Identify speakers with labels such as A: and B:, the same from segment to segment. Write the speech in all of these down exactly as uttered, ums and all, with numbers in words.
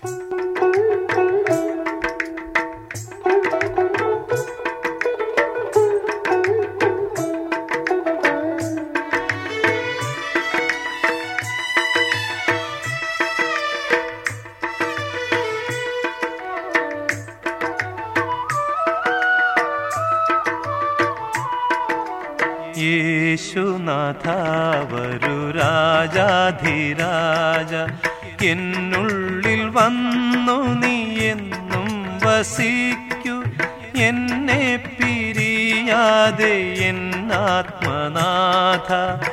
A: യേശുനാഥ വരു രാജാധിരാജ, എന്നുള്ളിൽ വന്നു നീ എന്നും വസിക്കൂ. എന്നെ പിരിയാതെ എന്നാത്മനാഥ,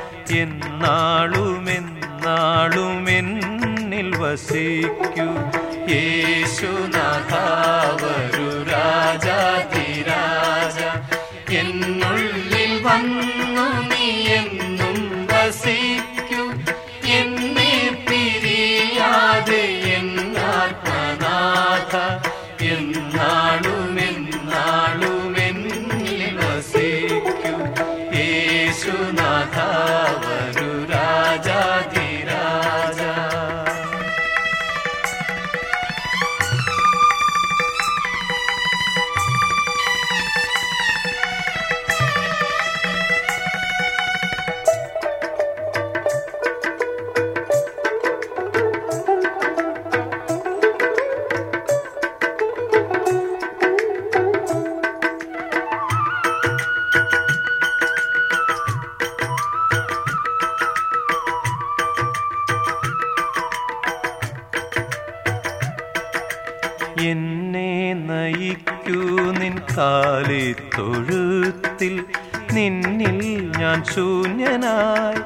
A: എന്നാളുമെന്നാളുമെന്നിൽ വസിക്കൂ. യേശുനാഥ വരു രാജാധിരാജ, എന്നുള്ളിൽ വന്നു നീ എന്നും വസിക്കൂ. എന്നെ പിരിയാതെ എന്നാത്മനാഥ, എന്നാളുമെന്നാളുമെന്നിൽ വസിക്കൂ. യേശുനാഥ വരു രാജാധിരാജ. എന്നെ നയിക്കൂ നിൻ കാലിത്തൊഴുത്തിൽ, നിന്നിൽ ഞാൻ ശൂന്യനായി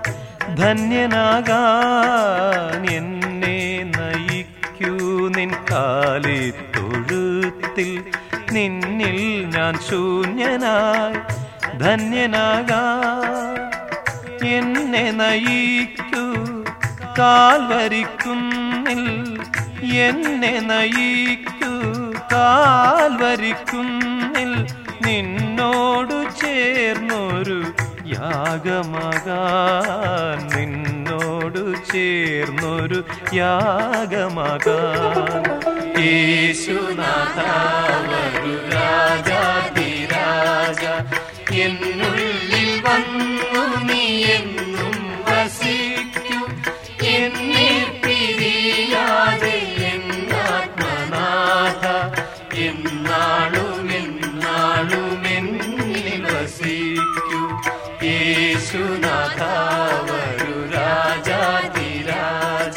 A: ധന്യനാകാൻ. എന്നെ നയിക്കൂ നിൻ കാലിത്തൊഴുത്തിൽ, നിന്നിൽ ഞാൻ ശൂന്യനായി ധന്യനാകാൻ. എന്നെ നയിക്കൂ കാൽവരിക്കുന്നിൽ, എന്നെ നയിക്കൂ കാൽവരിക്കുന്നിൽ, നിന്നോടു ചേർന്നൊരു യാഗമാകാൻ, നിന്നോടു ചേർന്നൊരു യാഗമാകാൻ. യേശുനാഥ വരു രാജാധിരാജ, എന്നുള്ളിൽ വന്നു നീ എന്നും വസിക്കൂ. എന്നെ പിരിയാതെ എന്നാത്മനാഥ, എന്നാളുമെന്നാളുമെന്നിൽ വസിക്കൂ. യേശുനാഥ വരു രാജാധിരാജ.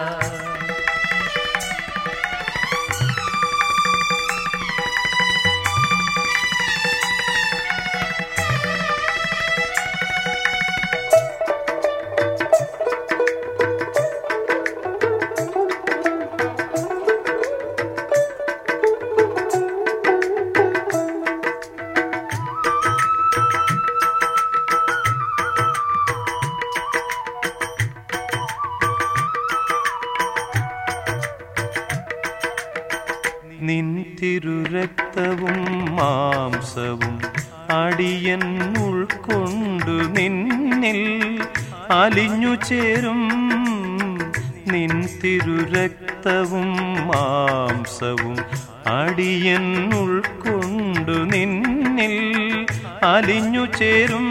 A: നിൻ തിരുരക്തവും മാംസവും അടിയൻ ഉൾക്കൊണ്ടു നിന്നിൽ അലിഞ്ഞു ചേരും. നിൻ തിരുരക്തവും മാംസവും അടിയൻ ഉൾക്കൊണ്ടു നിന്നിൽ അലിഞ്ഞു ചേരും.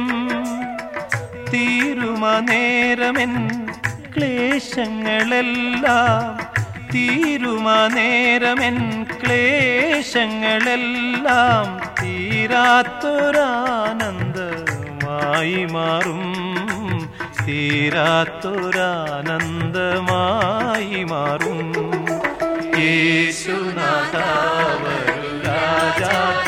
A: തീരുമാനേരമെൻ ക്ലേശങ്ങളെല്ലാം, തീരുമാനേരമെൻ ക്ലേശങ്ങളെല്ലാം തീരാത്തൊരാനന്ദമായി മാറും, തീരാത്തൊരാനന്ദമായി മാറും. യേശുനാഥ വരു രാജാ